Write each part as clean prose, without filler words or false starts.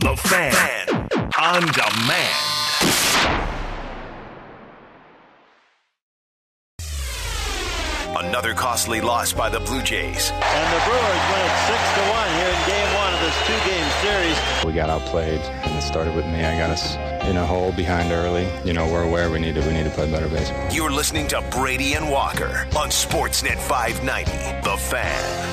The Fan on demand. Another costly loss by the Blue Jays. And the Brewers win it 6-1 here in Game 1 of this two-game series. We got outplayed, and it started with me. I got us in a hole behind early. You know, we're aware we need to play better baseball. You're listening to Brady and Walker on Sportsnet 590. The Fan.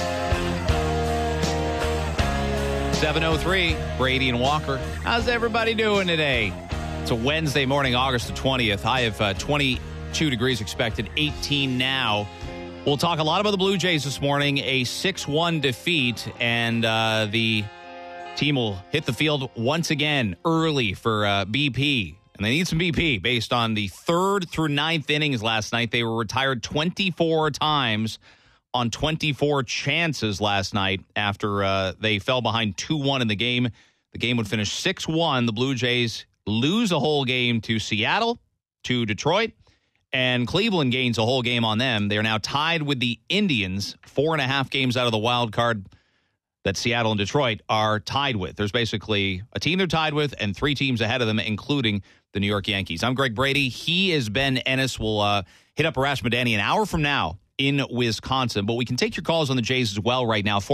7:03, Brady and Walker. How's everybody doing today? It's a Wednesday morning, August the 20th. I have 22 degrees expected, 18 now. We'll talk a lot about the Blue Jays this morning, a 6-1 defeat, and the team will hit the field once again early for BP. And they need some BP based on the 3rd through 9th innings last night. They were retired 24 times on 24 chances last night after they fell behind 2-1 in the game. The game would finish 6-1. The Blue Jays lose a whole game to Seattle, to Detroit, and Cleveland gains a whole game on them. They are now tied with the Indians, 4.5 games out of the wild card that Seattle and Detroit are tied with. There's basically a team they're tied with and 3 teams ahead of them, including the New York Yankees. I'm Greg Brady. He is Ben Ennis. We'll hit up Arash Madani an hour from now in Wisconsin. But we can take your calls on the Jays as well right now.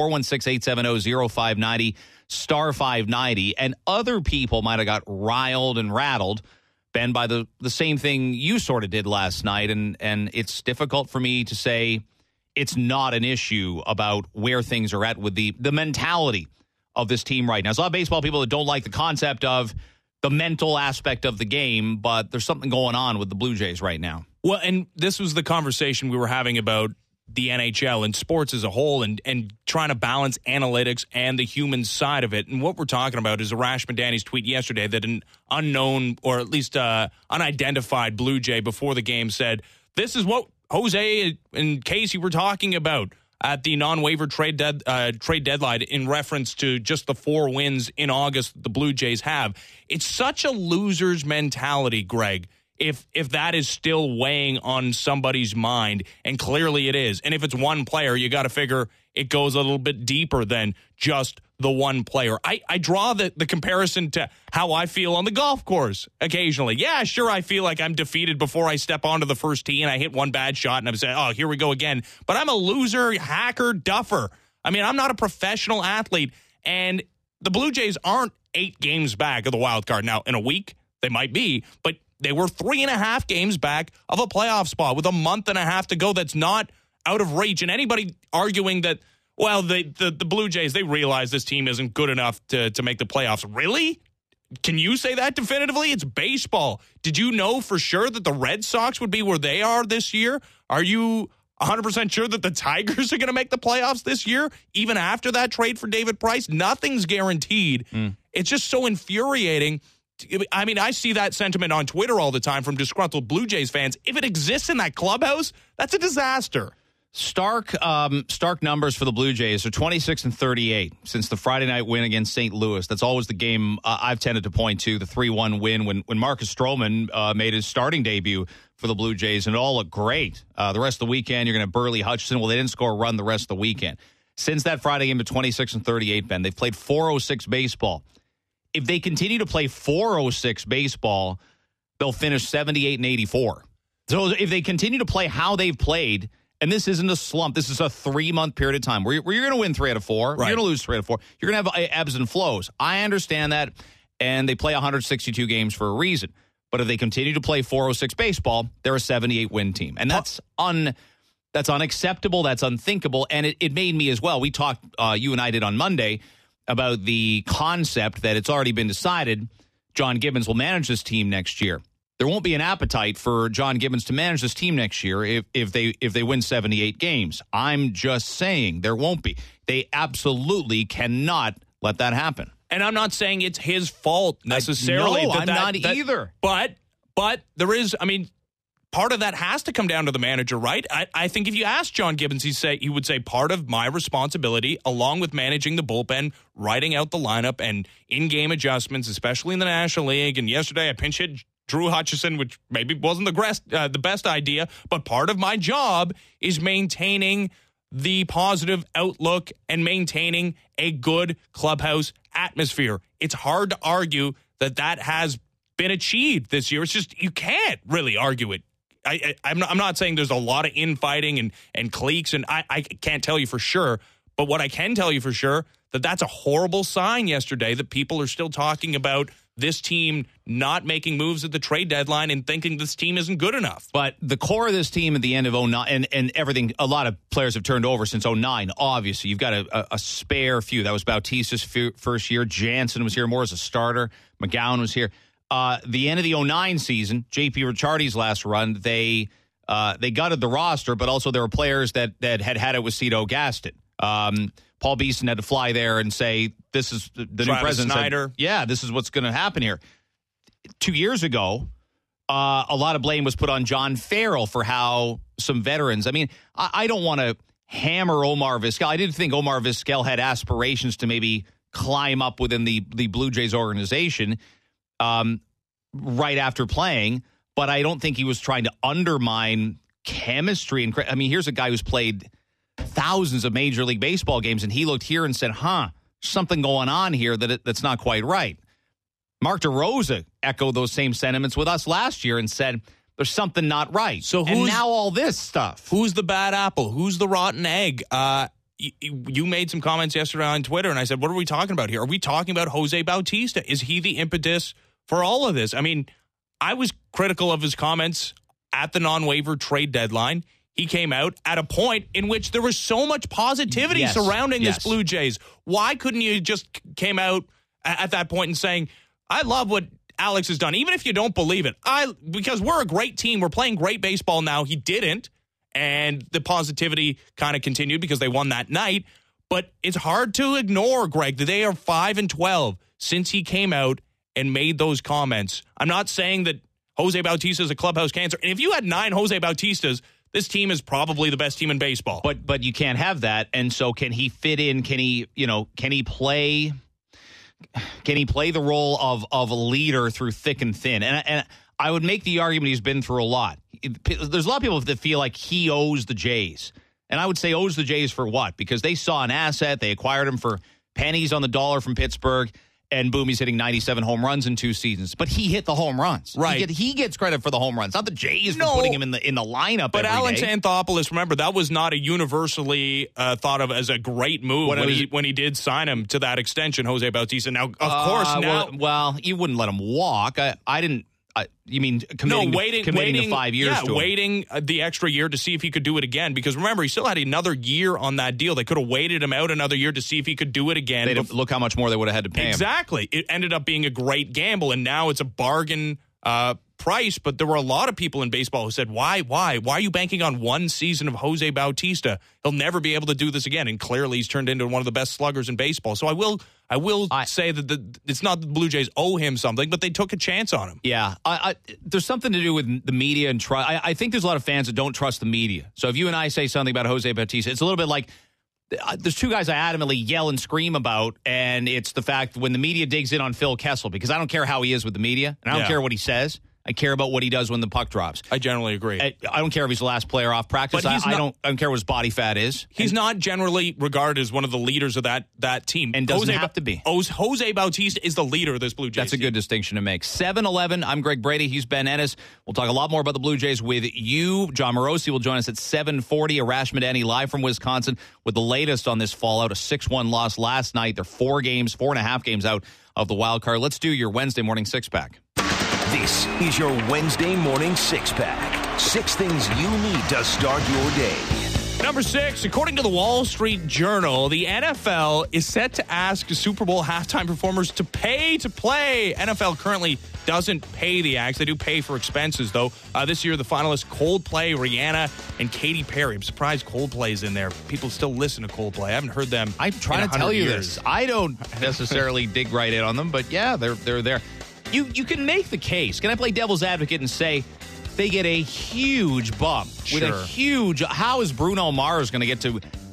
416-870-0590, star 590. And other people might have got riled and rattled, Ben, by the same thing you sort of did last night. And it's difficult for me to say it's not an issue about where things are at with the mentality of this team right now. There's a lot of baseball people that don't like the concept of the mental aspect of the game, but there's something going on with the Blue Jays right now. Well, and this was the conversation we were having about the NHL and sports as a whole and trying to balance analytics and the human side of it. And what we're talking about is Arash Madani's tweet yesterday that an unknown or at least unidentified Blue Jay before the game said, this is what Jose and Casey were talking about at the non-waiver trade deadline in reference to just the 4 wins in August the Blue Jays have. It's such a loser's mentality, Greg, if that is still weighing on somebody's mind, and clearly it is. And if it's one player, you got to figure it goes a little bit deeper than just the one player. I draw the comparison to how I feel on the golf course occasionally. Yeah, sure, I feel like I'm defeated before I step onto the first tee and I hit one bad shot and I'm saying, oh, here we go again. But I'm a loser, hacker, duffer. I mean, I'm not a professional athlete, and the Blue Jays aren't 8 games back of the wild card. Now, in a week, they might be, but they were 3.5 games back of a playoff spot with a month and a half to go. That's not out of reach. And anybody arguing that, well, the Blue Jays, they realize this team isn't good enough to make the playoffs. Really? Can you say that definitively? It's baseball. Did you know for sure that the Red Sox would be where they are this year? Are you 100% sure that the Tigers are going to make the playoffs this year, even after that trade for David Price? Nothing's guaranteed. It's just so infuriating. I mean, I see that sentiment on Twitter all the time from disgruntled Blue Jays fans. If it exists in that clubhouse, that's a disaster. Stark numbers for the Blue Jays are 26-38 since the Friday night win against St. Louis. That's always the game I've tended to point to, the 3-1 win when Marcus Stroman made his starting debut for the Blue Jays, and it all looked great. The rest of the weekend, you're going to have Burley Hutchinson. Well, they didn't score a run the rest of the weekend. Since that Friday game of 26-38, Ben, they've played .406 baseball. If they continue to play .406 baseball, they'll finish 78-84. So if they continue to play how they've played, and this isn't a slump, this is a 3-month period of time where you're going to win 3 out of 4, right. You're going to lose 3 out of 4. You're going to have ebbs and flows. I understand that, and they play 162 games for a reason. But if they continue to play .406 baseball, they're a 78-win team. And that's unacceptable, that's unthinkable, and it made me as well. We talked, you and I did on Monday, about the concept that it's already been decided John Gibbons will manage this team next year. There won't be an appetite for John Gibbons to manage this team next year if they win 78 games. I'm just saying there won't be. They absolutely cannot let that happen. And I'm not saying it's his fault necessarily. No, I'm not either. But there is, I mean, part of that has to come down to the manager, right? I think if you ask John Gibbons, he would say part of my responsibility, along with managing the bullpen, writing out the lineup, and in-game adjustments, especially in the National League. And yesterday I pinch hit Drew Hutchison, which maybe wasn't the best idea, but part of my job is maintaining the positive outlook and maintaining a good clubhouse atmosphere. It's hard to argue that has been achieved this year. It's just, you can't really argue it. I'm not saying there's a lot of infighting and cliques, and I can't tell you for sure. But what I can tell you for sure, that's a horrible sign yesterday that people are still talking about this team not making moves at the trade deadline and thinking this team isn't good enough. But the core of this team at the end of 09 and everything, a lot of players have turned over since 09, obviously. You've got a spare few. That was Bautista's first year. Jansen was here more as a starter. McGowan was here. The end of the 09 season, J.P. Ricciardi's last run, they gutted the roster, but also there were players that had it with Cito Gaston. Paul Beeson had to fly there and say, this is the new president. Snyder. Yeah, this is what's going to happen here. 2 years ago, a lot of blame was put on John Farrell for how some veterans. I mean, I don't want to hammer Omar Vizquel. I didn't think Omar Vizquel had aspirations to maybe climb up within the Blue Jays organization right after playing, but I don't think he was trying to undermine chemistry. I mean, here's a guy who's played thousands of Major League Baseball games, and he looked here and said, something going on here that's not quite right. Mark DeRosa echoed those same sentiments with us last year and said, there's something not right. And now all this stuff. Who's the bad apple? Who's the rotten egg? You made some comments yesterday on Twitter, and I said, what are we talking about here? Are we talking about Jose Bautista? Is he the impetus for all of this? I mean, I was critical of his comments at the non-waiver trade deadline. He came out at a point in which there was so much positivity surrounding this Blue Jays. Why couldn't you just came out at that point and saying, I love what Alex has done, even if you don't believe it. Because we're a great team. We're playing great baseball now. He didn't. And the positivity kind of continued because they won that night. But it's hard to ignore, Greg, that they are 5-12 since he came out and made those comments. I'm not saying that Jose Bautista is a clubhouse cancer. And if you had 9 Jose Bautistas, this team is probably the best team in baseball. But you can't have that. And so can he fit in? Can he play the role of a leader through thick and thin? And I would make the argument he's been through a lot. There's a lot of people that feel like he owes the Jays. And I would say owes the Jays for what? Because they saw an asset. They acquired him for pennies on the dollar from Pittsburgh. And boom, he's hitting 97 home runs in 2 seasons. But he hit the home runs. Right. He gets credit for the home runs. Not the Jays for putting him in the lineup But every Alex day. Anthopoulos, remember, that was not a universally thought of as a great move when he did sign him to that extension, Jose Bautista. Now, of course, now... Well, you wouldn't let him walk. I didn't... you mean committing the 5 years to him? Waiting the extra year to see if he could do it again. Because remember, he still had another year on that deal. They could have waited him out another year to see if he could do it again. Look how much more they would have had to pay him. Exactly. It ended up being a great gamble, and now it's a bargain price. But there were a lot of people in baseball who said, why are you banking on one season of Jose Bautista? He'll never be able to do this again. And clearly he's turned into one of the best sluggers in baseball. So I will say that it's not the Blue Jays owe him something, but they took a chance on him. Yeah. There's something to do with the media and trust. I think there's a lot of fans that don't trust the media. So if you and I say something about Jose Bautista, it's a little bit like there's 2 guys I adamantly yell and scream about, and it's the fact when the media digs in on Phil Kessel, because I don't care how he is with the media, and I don't care what he says. I care about what he does when the puck drops. I generally agree. I don't care if he's the last player off practice. I don't care what his body fat is. He's not generally regarded as one of the leaders of that team. And doesn't have to be. Jose Bautista is the leader of this Blue Jays That's a good distinction to make. 7-11, I'm Greg Brady. He's Ben Ennis. We'll talk a lot more about the Blue Jays with you. John Morosi will join us at 7:40. Arash Madani live from Wisconsin with the latest on this fallout. A 6-1 loss last night. They're 4.5 games out of the wild card. Let's do your Wednesday morning 6-pack. This is your Wednesday morning 6-pack. 6 things you need to start your day. Number 6, according to the Wall Street Journal, the NFL is set to ask Super Bowl halftime performers to pay to play. NFL currently doesn't pay the acts. They do pay for expenses, though. This year, the finalists Coldplay, Rihanna, and Katy Perry. I'm surprised Coldplay's in there. People still listen to Coldplay. I haven't heard them. I'm trying to tell you this. I don't necessarily dig right in on them, but yeah, they're there. You can make the case. Can I play devil's advocate and say they get a huge bump with a huge... How is Bruno Mars going to get to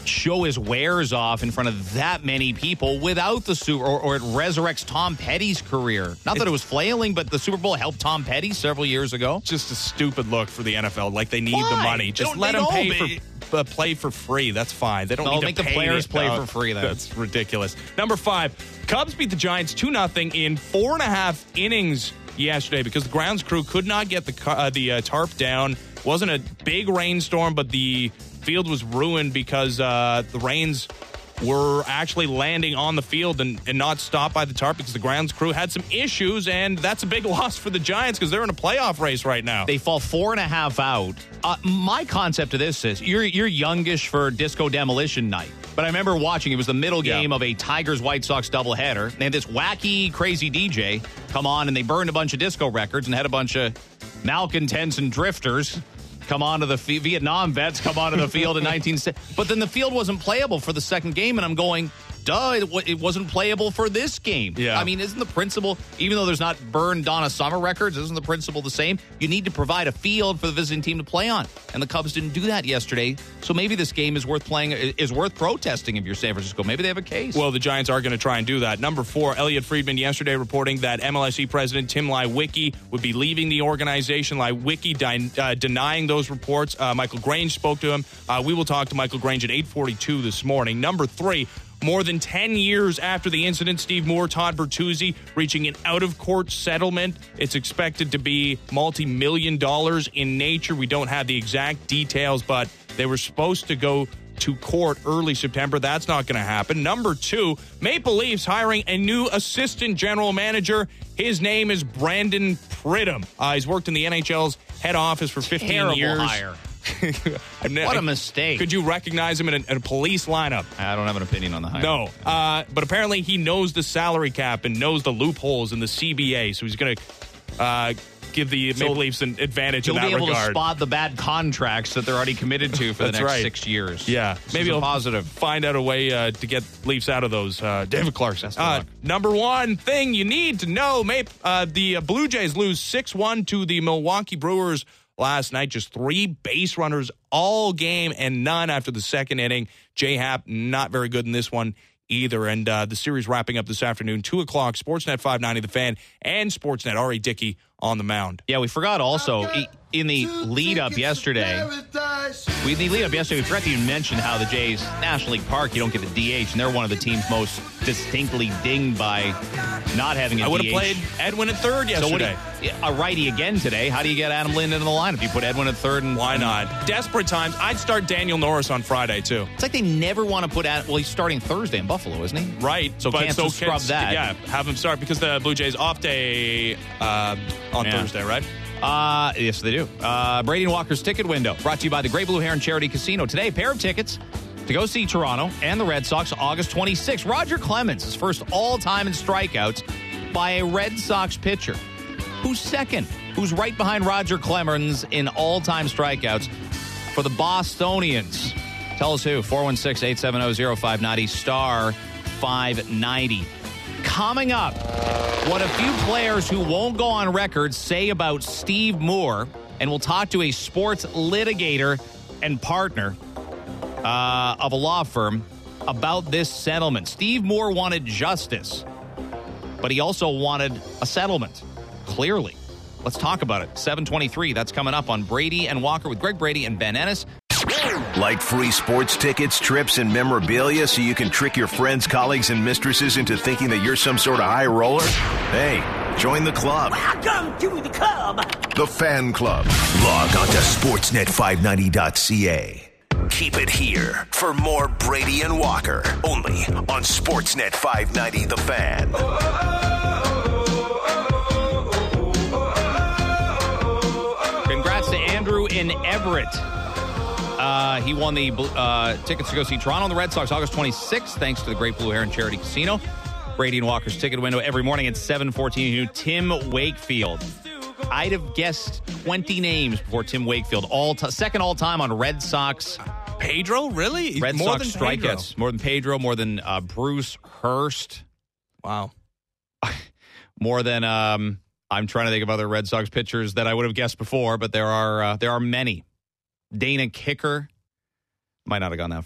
show his wares off in front of that many people without the Super or it resurrects Tom Petty's career. Not that it was flailing, but the Super Bowl helped Tom Petty several years ago. Just a stupid look for the NFL. Like they need Why? the money. Just let them play for free. That's fine. They don't need to make the pay players play for free. Then. That's ridiculous. Number 5, Cubs beat the Giants 2-0 in 4.5 innings yesterday because the grounds crew could not get the tarp down. Wasn't a big rainstorm, but the field was ruined because the rains were actually landing on the field and not stopped by the tarp because the grounds crew had some issues, and that's a big loss for the Giants because they're in a playoff race right now. They fall 4.5 out. My concept of this is you're youngish for Disco Demolition Night, but I remember watching. It was the middle game of a Tigers-White Sox doubleheader. They had this wacky, crazy DJ come on, and they burned a bunch of disco records and had a bunch of malcontents and drifters come onto the Vietnam vets come onto the field in 1960. But then the field wasn't playable for the second game, and I'm going, duh, it wasn't playable for this game. Yeah. I mean, isn't the principle, even though there's not burned Donna Summer records, isn't the principle the same? You need to provide a field for the visiting team to play on. And the Cubs didn't do that yesterday. So maybe this game is worth playing, is worth protesting if you're San Francisco. Maybe they have a case. Well, the Giants are going to try and do that. Number 4, Elliot Friedman yesterday reporting that MLSE president Tim Leiweke would be leaving the organization. Leiweke denying those reports. Michael Grange spoke to him. We will talk to Michael Grange at 8:42 this morning. Number 3, more than 10 years after the incident, Steve Moore, Todd Bertuzzi reaching an out-of-court settlement. It's expected to be multi-million dollars in nature. We don't have the exact details, but they were supposed to go to court early September. That's not going to happen. Number 2, Maple Leafs hiring a new assistant general manager. His name is Brandon Pridham. He's worked in the NHL's head office for 15 Terrible years. hire. What a mistake. Could you recognize him in a police lineup? I don't have an opinion on the hire. No. But apparently he knows the salary cap and knows the loopholes in the CBA, so he's going to give the Maple Leafs an advantage in that regard. He'll be able to spot the bad contracts that they're already committed to for the next 6 years. Yeah. Maybe he'll positive. Find out a way to get Leafs out of those. David Clarkson. Number 1 thing you need to know, the Blue Jays lose 6-1 to the Milwaukee Brewers last night. Just 3 base runners all game and none after the second inning. J-Happ not very good in this one either. And the series wrapping up this afternoon, 2 o'clock, Sportsnet 590 The Fan and Sportsnet. R.A. Dickey on the mound. Yeah, we forgot also in the lead-up yesterday, we forgot to even mention how the Jays, National League Park, you don't get the DH, and they're one of the teams most distinctly dinged by not having a DH. I would have played Edwin at third yesterday. So a righty again today. How do you get Adam Lind into the lineup? You put Edwin at third and... Why not? Desperate times. I'd start Daniel Norris on Friday, too. It's like they never want to put Adam... Well, he's starting Thursday in Buffalo, isn't he? Right. So can't scrub that. Yeah, have him start because the Blue Jays off day on Thursday, right? Yes, they do. Brady and Walker's Ticket Window, brought to you by the Great Blue Heron Charity Casino. Today, a pair of tickets to go see Toronto and the Red Sox August 26th. Roger Clemens, his first all-time in strikeouts by a Red Sox pitcher. Who's second? Who's right behind Roger Clemens in all-time strikeouts for the Bostonians? Tell us who. 416-870-0590, star 590. Coming up, what a few players who won't go on record say about Steve Moore, and we'll talk to a sports litigator and partner of a law firm about this settlement. Steve Moore wanted justice, but he also wanted a settlement, clearly. Let's talk about it. 7:23, that's coming up on Brady and Walker with Greg Brady and Ben Ennis. Like free sports tickets, trips, and memorabilia so you can trick your friends, colleagues, and mistresses into thinking that you're some sort of high roller? Hey, join the club. Welcome to the club. The Fan Club. Log on to sportsnet590.ca. Keep it here for more Brady and Walker, only on Sportsnet 590 The Fan. Congrats to Andrew in Everett. He won the tickets to go see Toronto and the Red Sox August 26th, thanks to the Great Blue Heron Charity Casino. Brady and Walker's Ticket Window every morning at 7:14. Tim Wakefield. I'd have guessed 20 names before Tim Wakefield. Second all-time on Red Sox. Pedro, really? Red more Sox than strikeouts. More than Pedro, more than Bruce Hurst. Wow. More than, I'm trying to think of other Red Sox pitchers that I would have guessed before, but there are many. Dana Kicker. Might not have gone that far.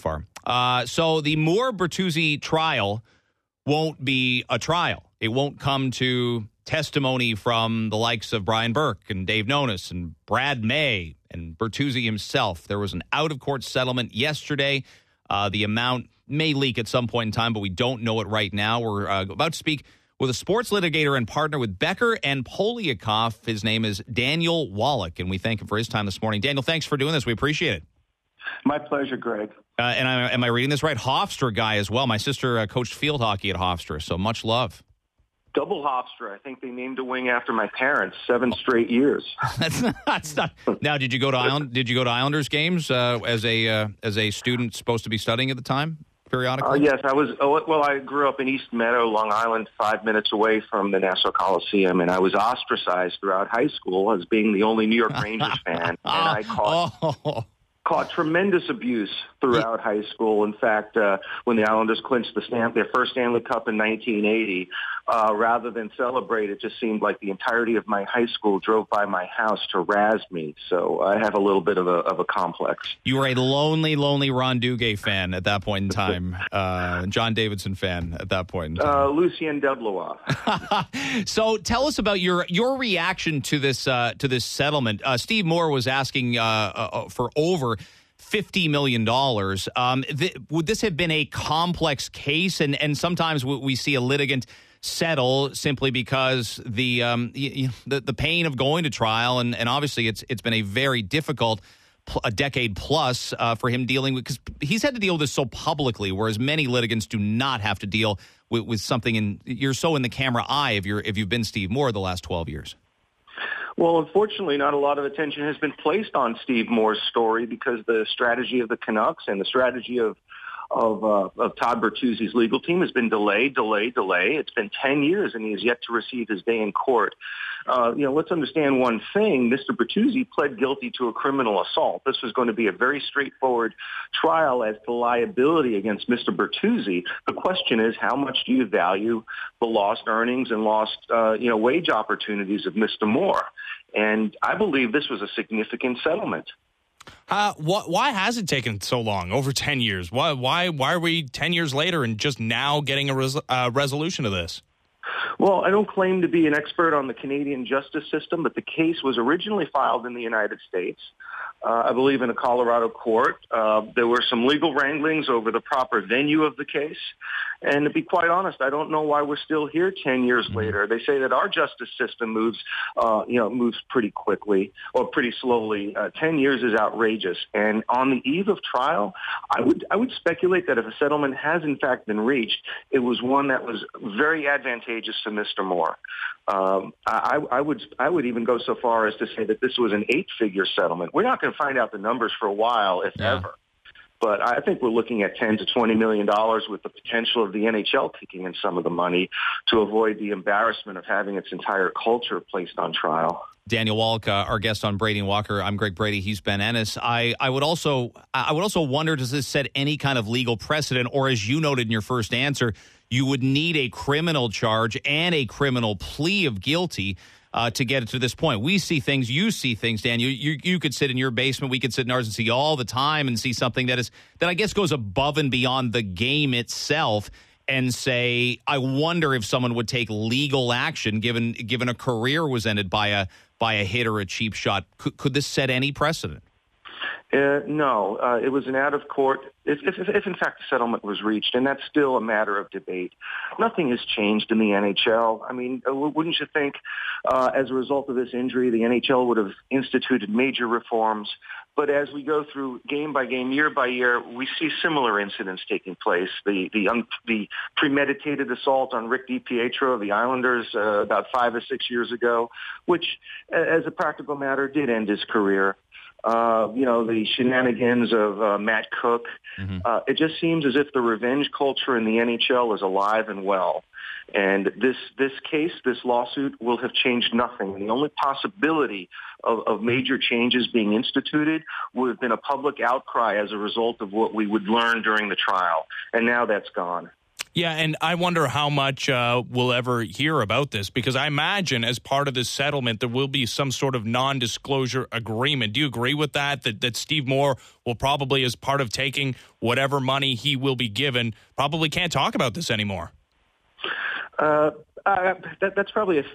So the Moore-Bertuzzi trial won't be a trial. It won't come to testimony from the likes of Brian Burke and Dave Nonis and Brad May and Bertuzzi himself. There was an out-of-court settlement yesterday. The amount may leak at some point in time, but we don't know it right now. We're about to speak with a sports litigator and partner with Becker and Poliakoff. His name is Daniel Wallach, and we thank him for his time this morning. Daniel, thanks for doing this. We appreciate it. My pleasure, Greg. And am I reading this right? Hofstra guy as well. My sister coached field hockey at Hofstra, so much love. Double Hofstra. I think they named a wing after my parents. 7 straight years. That's not. Now, did you go to Islanders games as a student supposed to be studying at the time? Periodically? Yes, I was. Well, I grew up in East Meadow, Long Island, 5 minutes away from the Nassau Coliseum, and I was ostracized throughout high school as being the only New York Rangers fan, and I caught tremendous abuse throughout high school. In fact, when the Islanders clinched their first Stanley Cup in 1980, rather than celebrate, it just seemed like the entirety of my high school drove by my house to razz me. So I have a little bit of a complex. You were a lonely Ron Duguay fan at that point in time, John Davidson fan at that point in time. Lucien Deblois. So tell us about your reaction to this settlement. Steve Moore was asking for over $50 million. Would this have been a complex case? And sometimes we see a litigant settle simply because the pain of going to trial, and obviously it's been a very difficult a decade plus for him dealing with, because he's had to deal with this so publicly, whereas many litigants do not have to deal with something, you're so in the camera eye if you've been Steve Moore the last 12 years. Well, unfortunately, not a lot of attention has been placed on Steve Moore's story because the strategy of the Canucks and the strategy of Todd Bertuzzi's legal team has been delay. It's been 10 years, and he has yet to receive his day in court. Let's understand one thing. Mr. Bertuzzi pled guilty to a criminal assault. This was going to be a very straightforward trial as to liability against Mr. Bertuzzi. The question is, how much do you value the lost earnings and lost wage opportunities of Mr. Moore? And I believe this was a significant settlement. Why has it taken so long, over 10 years? Why are we 10 years later and just now getting a resolution of this? Well, I don't claim to be an expert on the Canadian justice system, but the case was originally filed in the United States, I believe in a Colorado court. There were some legal wranglings over the proper venue of the case. And to be quite honest, I don't know why we're still here 10 years later. They say that our justice system moves pretty quickly or pretty slowly. 10 years is outrageous. And on the eve of trial, I would speculate that if a settlement has in fact been reached, it was one that was very advantageous to Mr. Moore. I would even go so far as to say that this was an 8-figure settlement. We're not going to find out the numbers for a while, if ever. But I think we're looking at $10 to $20 million with the potential of the NHL kicking in some of the money to avoid the embarrassment of having its entire culture placed on trial. Daniel Wallach, our guest on Brady and Walker. I'm Greg Brady. He's Ben Ennis. I would also wonder, does this set any kind of legal precedent, or as you noted in your first answer, you would need a criminal charge and a criminal plea of guilty to get it to this point? We see things, you see things, Dan. You could sit in your basement, we could sit in ours and see all the time and see something that I guess goes above and beyond the game itself, and say, I wonder if someone would take legal action given a career was ended by a hit or a cheap shot. Could this set any precedent? No, it was an out-of-court. If in fact the settlement was reached, and that's still a matter of debate, nothing has changed in the NHL. I mean, wouldn't you think as a result of this injury, the NHL would have instituted major reforms? But as we go through game by game, year by year, we see similar incidents taking place. The premeditated assault on Rick DiPietro of the Islanders about 5 or 6 years ago, which, as a practical matter, did end his career. The shenanigans of Matt Cook. Mm-hmm. It just seems as if the revenge culture in the NHL is alive and well. And this case, this lawsuit, will have changed nothing. And the only possibility of major changes being instituted would have been a public outcry as a result of what we would learn during the trial. And now that's gone. Yeah, and I wonder how much we'll ever hear about this, because I imagine as part of this settlement there will be some sort of non-disclosure agreement. Do you agree with that? That Steve Moore will probably, as part of taking whatever money he will be given, probably can't talk about this anymore? That's probably a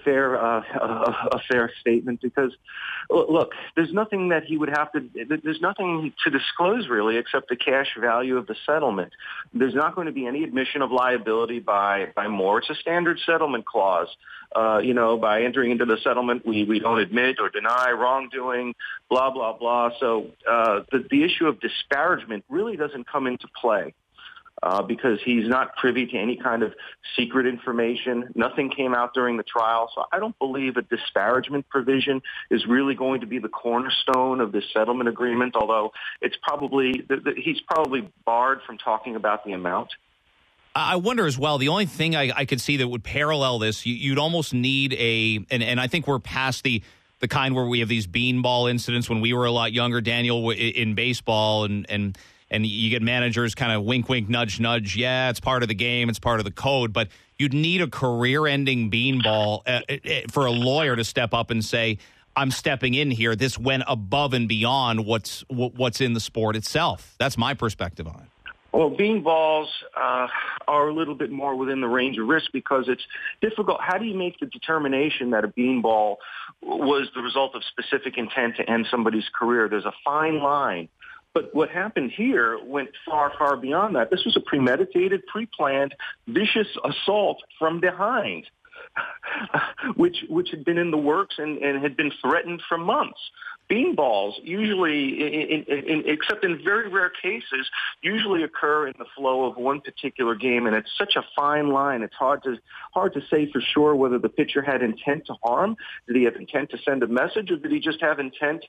fair statement, because look, there's nothing that he would have to. There's nothing to disclose really, except the cash value of the settlement. There's not going to be any admission of liability by Moore. It's a standard settlement clause. By entering into the settlement, we don't admit or deny wrongdoing, blah blah blah. So the issue of disparagement really doesn't come into play. Because he's not privy to any kind of secret information. Nothing came out during the trial. So I don't believe a disparagement provision is really going to be the cornerstone of this settlement agreement, although it's probably he's probably barred from talking about the amount. I wonder as well, the only thing I could see that would parallel this, you'd almost need and I think we're past the kind where we have these beanball incidents when we were a lot younger, Daniel, in baseball, and you get managers kind of wink, wink, nudge, nudge. Yeah, it's part of the game. It's part of the code. But you'd need a career-ending beanball for a lawyer to step up and say, I'm stepping in here. This went above and beyond what's in the sport itself. That's my perspective on it. Well, beanballs are a little bit more within the range of risk because it's difficult. How do you make the determination that a beanball was the result of specific intent to end somebody's career? There's a fine line. But what happened here went far, far beyond that. This was a premeditated, pre-planned, vicious assault from behind, which had been in the works and had been threatened for months. Beanballs usually, except in very rare cases, usually occur in the flow of one particular game, and it's such a fine line. It's hard to say for sure whether the pitcher had intent to harm. Did he have intent to send a message, or did he just have intent?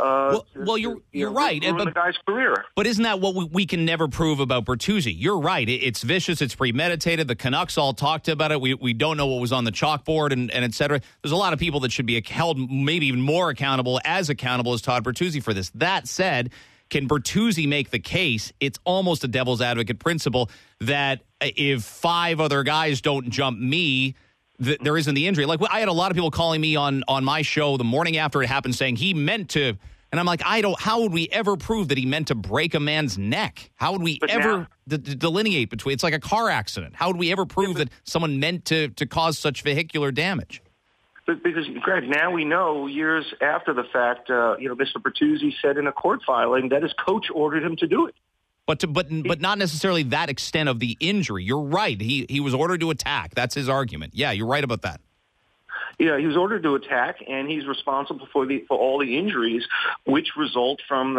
You're right. Ruin the guy's career. But isn't that what we can never prove about Bertuzzi? You're right. It's vicious. It's premeditated. The Canucks all talked about it. We don't know what was on the chalkboard and et cetera. There's a lot of people that should be held maybe even more accountable as Todd Bertuzzi for this. That said, can Bertuzzi make the case? It's almost a devil's advocate principle that if 5 other guys don't jump me, there isn't the injury. Like, I had a lot of people calling me on my show the morning after it happened saying he meant to, and I'm like, how would we ever prove that he meant to break a man's neck? How would we ever delineate between? It's like a car accident. How would we ever prove that someone meant to cause such vehicular damage? Because, Greg, now we know years after the fact, Mr. Bertuzzi said in a court filing that his coach ordered him to do it. But not necessarily that extent of the injury. You're right. He was ordered to attack. That's his argument. Yeah, you're right about that. Yeah, he was ordered to attack, and he's responsible for all the injuries which result from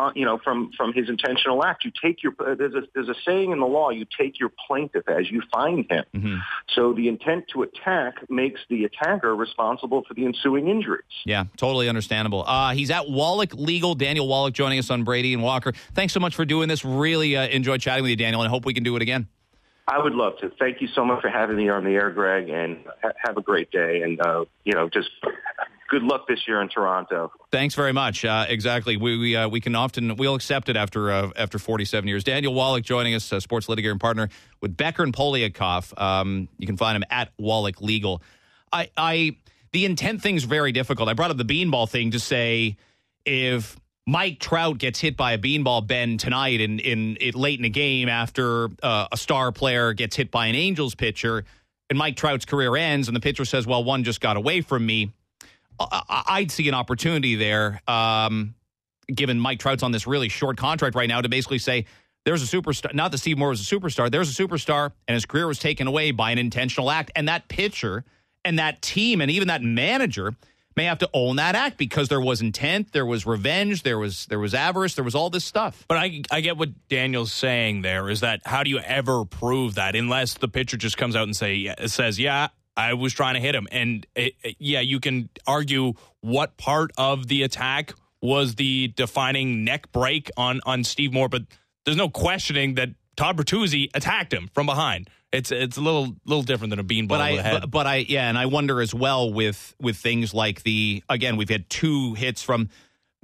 from his intentional act. You take there's a saying in the law: you take your plaintiff as you find him. Mm-hmm. So the intent to attack makes the attacker responsible for the ensuing injuries. Yeah, totally understandable. He's at Wallach Legal. Daniel Wallach joining us on Brady and Walker. Thanks so much for doing this. Really enjoyed chatting with you, Daniel, and I hope we can do it again. I would love to. Thank you so much for having me on the air, Greg, and have a great day. And, just good luck this year in Toronto. Thanks very much. Exactly. We can often, we'll accept it after 47 years. Daniel Wallach joining us, sports litigator and partner with Becker and Poliakoff. You can find him at Wallach Legal. The intent thing's very difficult. I brought up the beanball thing to say if Mike Trout gets hit by a beanball, Ben, tonight in late in the game after a star player gets hit by an Angels pitcher, and Mike Trout's career ends, and the pitcher says, well, one just got away from me, I'd see an opportunity there, given Mike Trout's on this really short contract right now, to basically say there's a superstar, not that Steve Moore was a superstar, there's a superstar, and his career was taken away by an intentional act, and that pitcher and that team and even that manager may have to own that act because there was intent, there was revenge, there was avarice, there was all this stuff. But I get what Daniel's saying there is that how do you ever prove that unless the pitcher just comes out and says, yeah, I was trying to hit him. And you can argue what part of the attack was the defining neck break on Steve Moore, but there's no questioning that Todd Bertuzzi attacked him from behind. It's a little different than a beanball with a head. And I wonder as well with things like we've had 2 hits from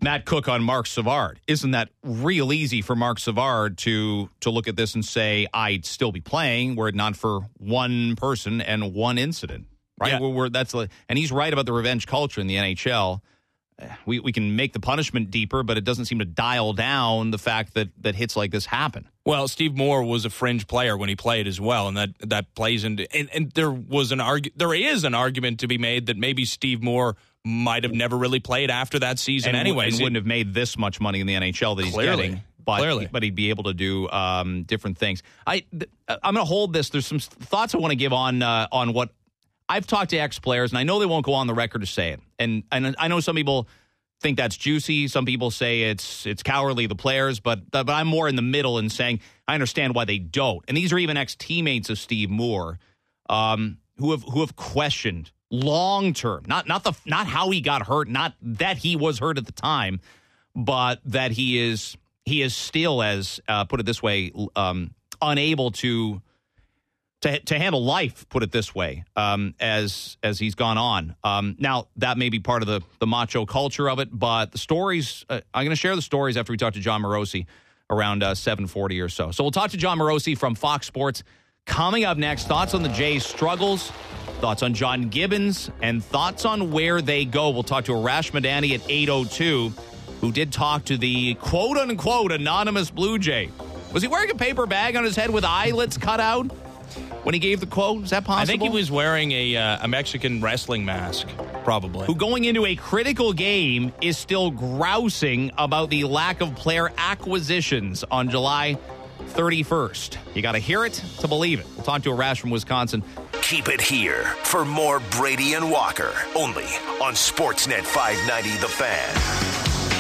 Matt Cook on Marc Savard. Isn't that real easy for Marc Savard to look at this and say, I'd still be playing were it not for one person and one incident, right? Yeah. And he's right about the revenge culture in the NHL. We can make the punishment deeper, but it doesn't seem to dial down the fact that hits like this happen. Well, Steve Moore was a fringe player when he played as well, and that plays into. And there is an argument to be made that maybe Steve Moore might have never really played after that season, anyways. And wouldn't have made this much money in the NHL that he's getting. But he'd be able to do different things. I'm going to hold this. There's some thoughts I want to give on what. I've talked to ex-players, and I know they won't go on the record to say it. And I know some people think that's juicy. Some people say it's cowardly, the players. But I'm more in the middle and saying I understand why they don't. And these are even ex-teammates of Steve Moore who have questioned long-term, not how he got hurt, not that he was hurt at the time, but that he is still, as put it this way, unable to handle life, put it this way, as he's gone on. Now, that may be part of the macho culture of it, but the stories, I'm going to share the stories after we talk to Jon Morosi around 7:40 or so. So we'll talk to Jon Morosi from Fox Sports. Coming up next, thoughts on the Jays' struggles, thoughts on John Gibbons, and thoughts on where they go. We'll talk to Arash Madani at 8:02, who did talk to the quote-unquote anonymous Blue Jay. Was he wearing a paper bag on his head with eyelets cut out when he gave the quote? Is that possible? I think he was wearing a Mexican wrestling mask, probably. Who, going into a critical game, is still grousing about the lack of player acquisitions on July 31st. You got to hear it to believe it. We'll talk to Arash from Wisconsin. Keep it here for more Brady and Walker, only on Sportsnet 590 The Fan.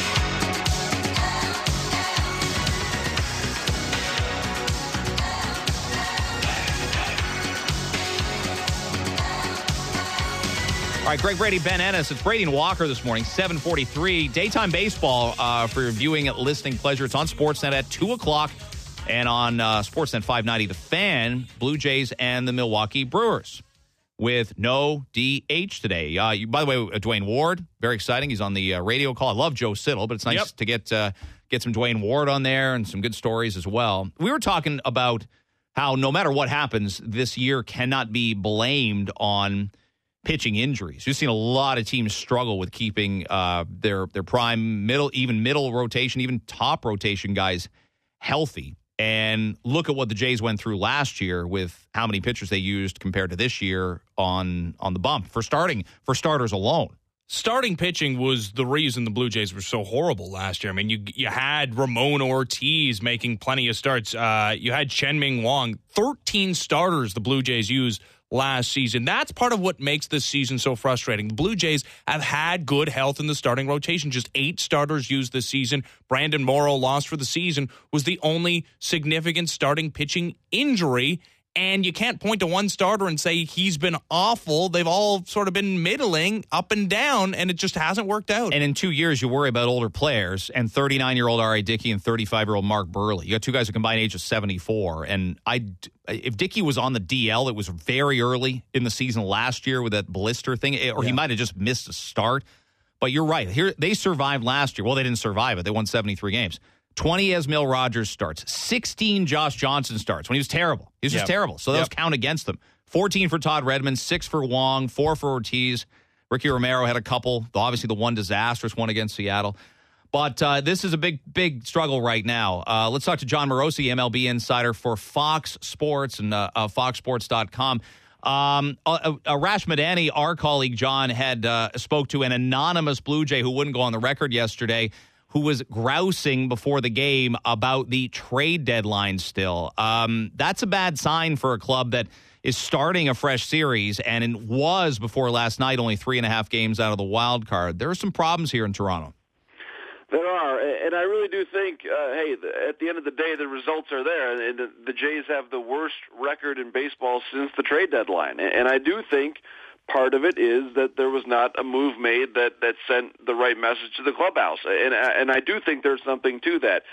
All right, Greg Brady, Ben Ennis. It's Brady and Walker this morning, 7:43. Daytime baseball for your viewing and listening pleasure. It's on Sportsnet at 2 o'clock and on Sportsnet 590 The Fan, Blue Jays and the Milwaukee Brewers with no DH today. By the way, Dwayne Ward, very exciting. He's on the radio call. I love Joe Siddall, but it's nice to get some Dwayne Ward on there and some good stories as well. We were talking about how no matter what happens, this year cannot be blamed on pitching injuries. We've seen a lot of teams struggle with keeping their prime middle rotation, even top rotation guys healthy. And look at what the Jays went through last year with how many pitchers they used compared to this year on the bump for starters alone. Starting pitching was the reason the Blue Jays were so horrible last year. I mean, you had Ramon Ortiz making plenty of starts. You had Chen-Ming Wang. 13 starters the Blue Jays used last season. That's part of what makes this season so frustrating. The Blue Jays have had good health in the starting rotation. Just 8 starters used this season. Brandon Morrow, lost for the season, was the only significant starting pitching injury. And you can't point to one starter and say he's been awful. They've all sort of been middling, up and down, and it just hasn't worked out. And in 2 years, you worry about older players, and 39-year-old R.A. Dickey and 35-year-old Mark Burley. You got two guys who combined age of 74. And if Dickey was on the DL, it was very early in the season last year with that blister thing, or he might have just missed a start. But you're right. Here, they survived last year. Well, they didn't survive it. They won 73 games. 20 Esmil Rogers starts, 16 Josh Johnson starts when he was terrible. He was just terrible. So those count against them. 14 for Todd Redmond, 6 for Wong, 4 for Ortiz. Ricky Romero had a couple, obviously the one disastrous one against Seattle. But this is a big struggle right now. Let's talk to Jon Morosi, MLB insider for Fox Sports and foxsports.com. Arash Madani, our colleague John, had spoke to an anonymous Blue Jay who wouldn't go on the record yesterday, who was grousing before the game about the trade deadline still. That's a bad sign for a club that is starting a fresh series, and it was, before last night, only 3.5 games out of the wild card. There are some problems here in Toronto. There are, and I really do think, at the end of the day, the results are there, and the Jays have the worst record in baseball since the trade deadline. And I do think part of it is that there was not a move made that sent the right message to the clubhouse. And I do think there's something to that.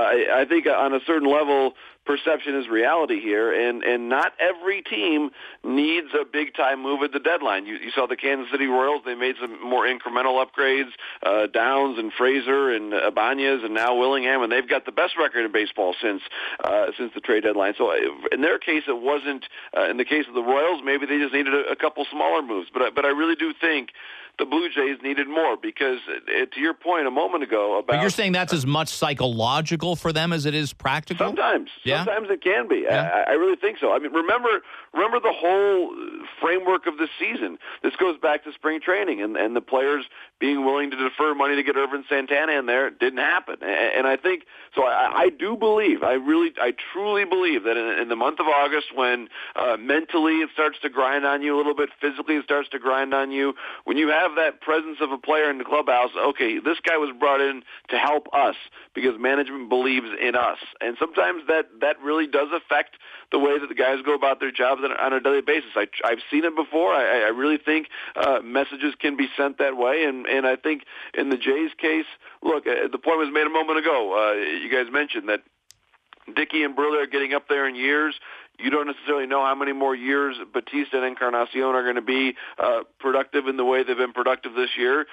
I think on a certain level, perception is reality here, and not every team needs a big-time move at the deadline. You saw the Kansas City Royals. They made some more incremental upgrades, Downs and Fraser and Ibanez and now Willingham, and they've got the best record in baseball since the trade deadline. So in their case, it wasn't. In the case of the Royals, maybe they just needed a couple smaller moves. But I really do think the Blue Jays needed more because, to your point a moment ago about... But you're saying that's as much psychological for them as it is practical? Sometimes. Yeah? Sometimes it can be. Yeah. I really think so. I mean, remember the whole framework of this season. This goes back to spring training and the players being willing to defer money to get Irvin Santana in there. It didn't happen. And I think... So I do believe, I truly believe that in the month of August when mentally it starts to grind on you a little bit, physically it starts to grind on you, when you have that presence of a player in the clubhouse, okay, this guy was brought in to help us because management believes in us. And sometimes that really does affect the way that the guys go about their jobs on a daily basis. I've seen it before. I really think messages can be sent that way. And I think in the Jays case, look, the point was made a moment ago. You guys mentioned that Dickey and Burley are getting up there in years. You don't necessarily know how many more years Batista and Encarnacion are going to be productive in the way they've been productive this year.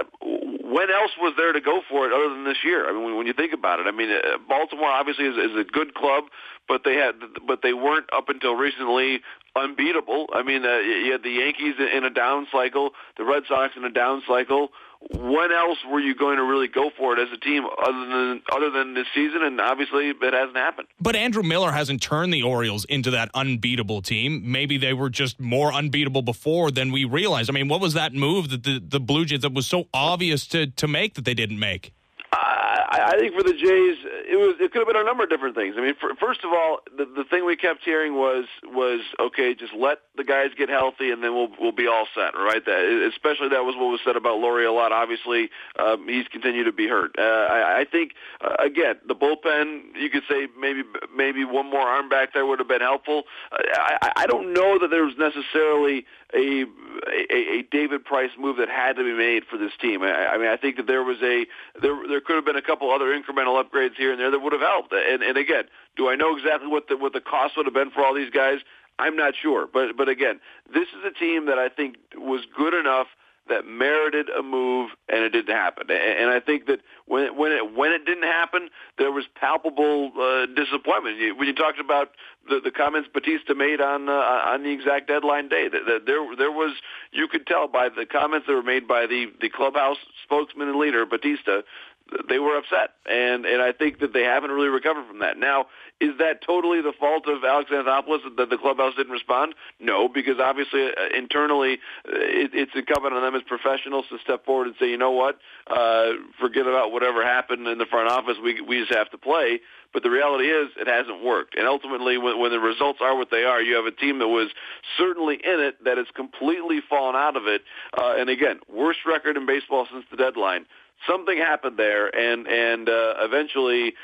When else was there to go for it other than this year? I mean, when you think about it, I mean, Baltimore obviously is a good club, but they weren't up until recently unbeatable. I mean, you had the Yankees in a down cycle, the Red Sox in a down cycle. When else were you going to really go for it as a team other than this season? And obviously, it hasn't happened. But Andrew Miller hasn't turned the Orioles into that unbeatable team. Maybe they were just more unbeatable before than we realized. I mean, what was that move that the Blue Jays that was so obvious to make that they didn't make? I think for the Jays, it could have been a number of different things. I mean, first of all, the thing we kept hearing was okay, just let the guys get healthy and then we'll be all set, right? Especially that was what was said about Laurie a lot. Obviously, he's continued to be hurt. I think again, the bullpen, you could say maybe one more arm back there would have been helpful. I don't know that there was necessarily a David Price move that had to be made for this team. I mean, I think that there could have been a couple other incremental upgrades here and there that would have helped. And again, do I know exactly what the cost would have been for all these guys? I'm not sure. But again, this is a team that I think was good enough that merited a move, and it didn't happen. And I think that when it didn't happen, there was palpable disappointment. When you talked about the comments Batista made on the exact deadline day, that there was, you could tell by the comments that were made by the clubhouse spokesman and leader Batista, they were upset, and I think that they haven't really recovered from that. Now, is that totally the fault of Alex Anthopoulos that the clubhouse didn't respond? No, because obviously internally it's incumbent on them as professionals to step forward and say, you know what, forget about whatever happened in the front office. We just have to play. But the reality is it hasn't worked. And ultimately, when the results are what they are, you have a team that was certainly in it that has completely fallen out of it. And again, worst record in baseball since the deadline. Something happened there, and eventually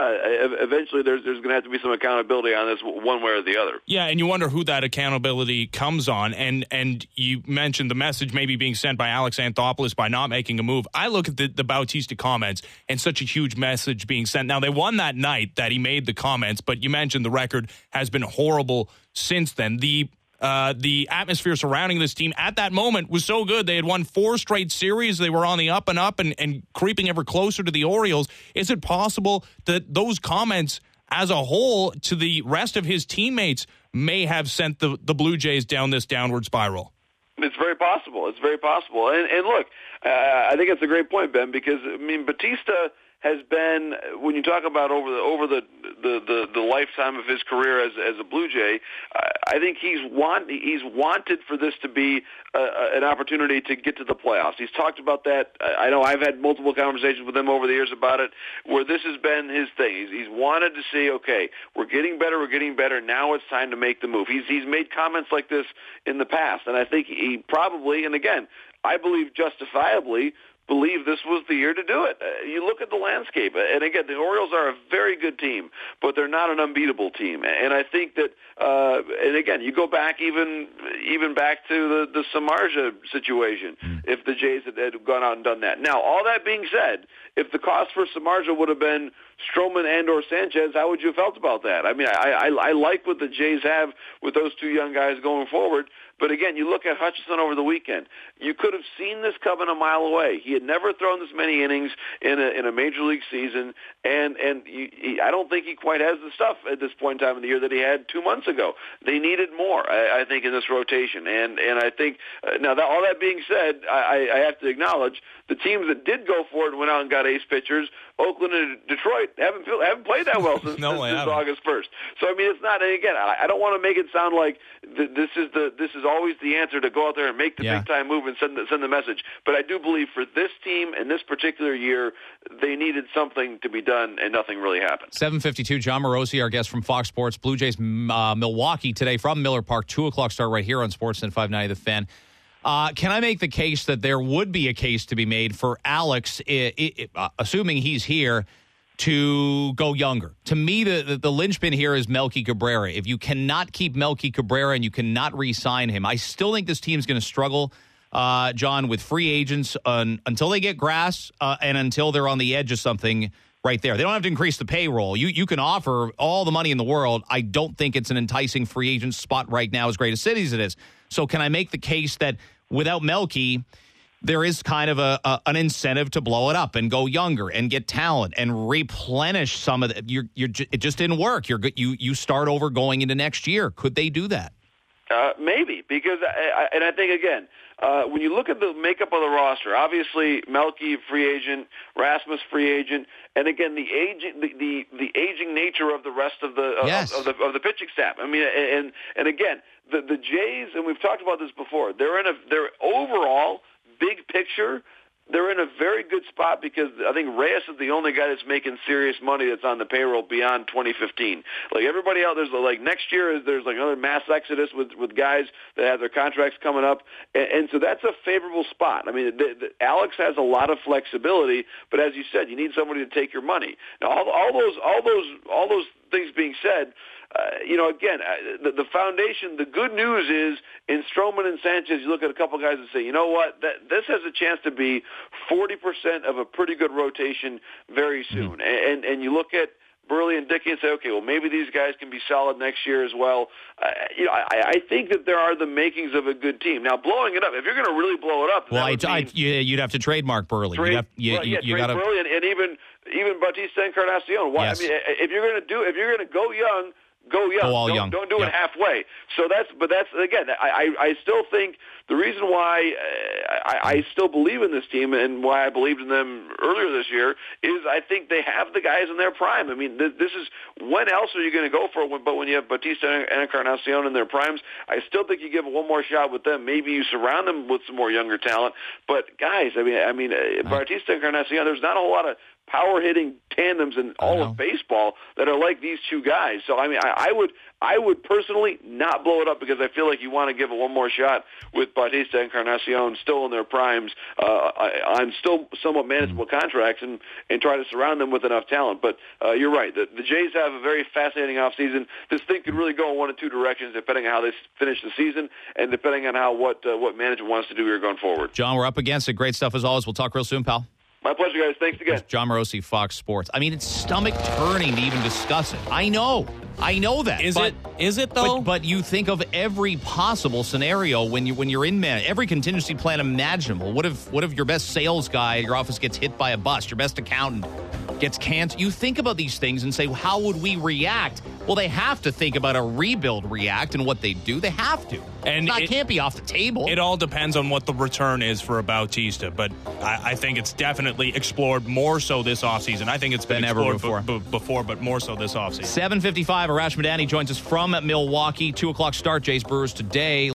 there's going to have to be some accountability on this one way or the other. Yeah, and you wonder who that accountability comes on. And you mentioned the message maybe being sent by Alex Anthopoulos by not making a move. I look at the Bautista comments and such a huge message being sent. Now, they won that night that he made the comments, but you mentioned the record has been horrible since then. The atmosphere surrounding this team at that moment was so good. They had won 4 straight series. They were on the up and up and creeping ever closer to the Orioles. Is it possible that those comments as a whole to the rest of his teammates may have sent the Blue Jays down this downward spiral? It's very possible. It's very possible. And look, I think it's a great point, Ben, because, I mean, Batista has been, when you talk about over the lifetime of his career as a Blue Jay, I think he's wanted for this to be an opportunity to get to the playoffs. He's talked about that. I know I've had multiple conversations with him over the years about it, where this has been his thing. He's wanted to see, okay, we're getting better. Now it's time to make the move. He's made comments like this in the past, and I think he probably, and again, I believe justifiably, believe this was the year to do it. You look at the landscape, and again, the Orioles are a very good team, but they're not an unbeatable team. And I think that, and again, you go back even back to the Samardzija situation, if the Jays had gone out and done that. Now, all that being said, if the cost for Samardzija would have been Stroman and or Sanchez, how would you have felt about that? I mean, I like what the Jays have with those two young guys going forward. But again, you look at Hutchinson over the weekend. You could have seen this coming a mile away. He had never thrown this many innings in a major league season, and I don't think he quite has the stuff at this point in time in the year that he had 2 months ago. They needed more, I think, in this rotation. And I think now that all that being said, I have to acknowledge the teams that did go for it and went out and got ace pitchers, Oakland and Detroit, haven't played that well since August 1st. So I mean, it's not. And again, I don't want to make it sound like this is always the answer to go out there and make the big time move and send the message. But I do believe for this team and this particular year, they needed something to be done, and nothing really happened. 7:52. Jon Morosi, our guest from Fox Sports. Blue Jays Milwaukee today from Miller Park. 2:00 start right here on Sportsnet 590 The Fan. Can I make the case that there would be a case to be made for Alex, assuming he's here, to go younger? To me, the linchpin here is Melky Cabrera. If you cannot keep Melky Cabrera and you cannot re-sign him, I still think this team's going to struggle, John, with free agents until they get grass and until they're on the edge of something right there. They don't have to increase the payroll. You can offer all the money in the world. I don't think it's an enticing free agent spot right now, as great a city as it is. So can I make the case that without Melky, there is kind of an incentive to blow it up and go younger and get talent and replenish some of it? It just didn't work. You start over going into next year. Could they do that? Maybe, because I think, again, when you look at the makeup of the roster, obviously Melky free agent, Rasmus free agent, and again the aging nature of the rest of the pitching staff. I mean, and again the Jays, and we've talked about this before. They're overall big picture. They're in a very good spot because I think Reyes is the only guy that's making serious money that's on the payroll beyond 2015. Like everybody else, there's like next year there's like another mass exodus with guys that have their contracts coming up, and so that's a favorable spot. I mean, Alex has a lot of flexibility, but as you said, you need somebody to take your money. Now, all those things being said. Again, the foundation, the good news is in Stroman and Sanchez, you look at a couple guys and say, you know what, this has a chance to be 40% of a pretty good rotation very soon. And you look at Burley and Dickey and say, okay, well, maybe these guys can be solid next year as well. I think that there are the makings of a good team. Now, blowing it up, if you're going to really blow it up, you'd have to trade Mark Burley. Trade Burley and even Bautista Encarnacion. Yes. I mean, if you're going to go young. Go young. Go all young. Don't do it halfway. So that's again. I still think the reason why I still believe in this team and why I believed in them earlier this year is I think they have the guys in their prime. I mean, this is when else are you going to go for it? But when you have Bautista and Encarnacion in their primes, I still think you give it one more shot with them. Maybe you surround them with some more younger talent. But guys, I mean, Bautista and Encarnacion, there's not a whole lot of power-hitting tandems in all of baseball that are like these two guys. So, I mean, I would personally not blow it up because I feel like you want to give it one more shot with Bautista and Encarnacion still in their primes on still somewhat manageable contracts and try to surround them with enough talent. But you're right. The Jays have a very fascinating offseason. This thing could really go in one of two directions depending on how they finish the season and depending on how what management wants to do here going forward. John, we're up against it. Great stuff as always. We'll talk real soon, pal. My pleasure, guys. Thanks again. Jon Morosi, Fox Sports. I mean, it's stomach-turning to even discuss it. I know that. Is it though? But you think of every possible scenario when you're in every contingency plan imaginable. What if your best sales guy at your office gets hit by a bus? Your best accountant gets canceled. You think about these things and say, well, how would we react? Well, they have to think about a rebuild react and what they do. They have to. And it can't be off the table. It all depends on what the return is for a Bautista, but I think it's definitely explored more so this offseason. I think it's been explored before, but more so this offseason. 7:55, Arash Madani joins us from Milwaukee. 2:00 start, Jays Brewers today.